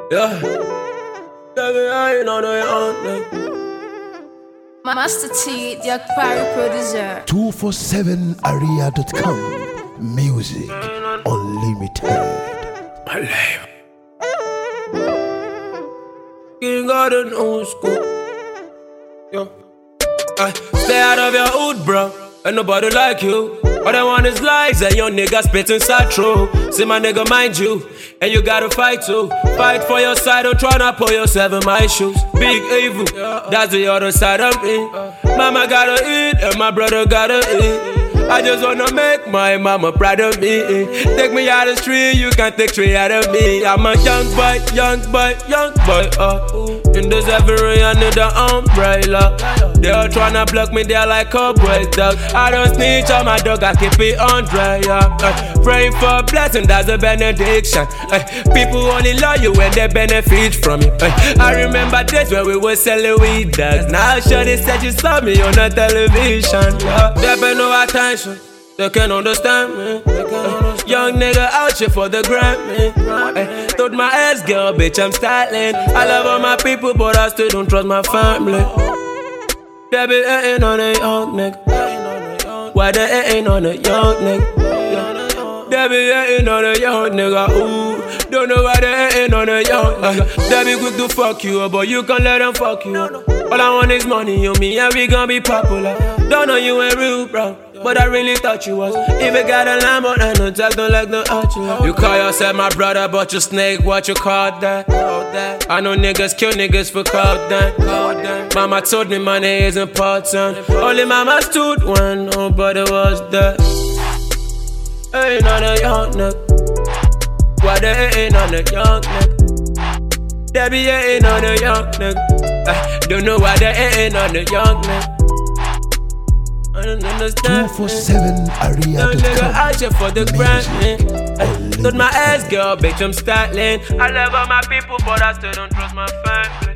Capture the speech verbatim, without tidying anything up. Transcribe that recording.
Yeah. Baby, I ain't on the own. Master T, the Akpari producer. two forty-seven area dot com. Music Unlimited. King of the new school. Yo. I stay out of your hood, bro. Ain't nobody like you. All I want is lies and your nigga spit inside true. See my nigga mind you, and you gotta fight too. Fight for your side, don't try to put yourself in my shoes. Big evil, that's the other side of me. Mama gotta eat, and my brother gotta eat. I just wanna make my mama proud of me. Take me out of the street, you can't take three out of me. I'm a young boy, young boy, young boy. Uh. In this every I need an umbrella. They all tryna block me, they're like cowboys, dog. I don't snitch on my dog, I keep it on dry, yeah. Uh, praying for a blessing, that's a benediction. Uh, people only love you when they benefit from you. Uh, I remember days when we were selling weed, dogs. Now Shorty said she saw me on the television. Yeah. They pay no attention, they can't understand me. They can't understand. Young nigga out here for the Grammy. Uh, told my ass girl, bitch, I'm styling. I love all my people, but I still don't trust my family. They be hating on a young nigga. Why they hating on a young nigga? They be hating on a young nigga. Ooh, don't know why they hating on a young nigga. They be quick to fuck you, but you can't let them fuck you. All I want is money, you me, and we gon' be popular. Don't know you ain't real, bro, but I really thought you was. If you got a Lambo, then no talk, don't like no archer. You call yourself my brother, but you snake, what you call that? I know niggas kill niggas for content. Mama told me money is important. Only mama stood when nobody was there. Ain't on a young nigga. Why they ain't on a young nigga? They be ain't on a young nigga. I don't know why they ain't on a young nigga. I don't understand. two forty-seven area dot com. Nigga out here for the grind. Told my ass girl, bitch, I'm styling. I love all my people, but I still don't trust my family.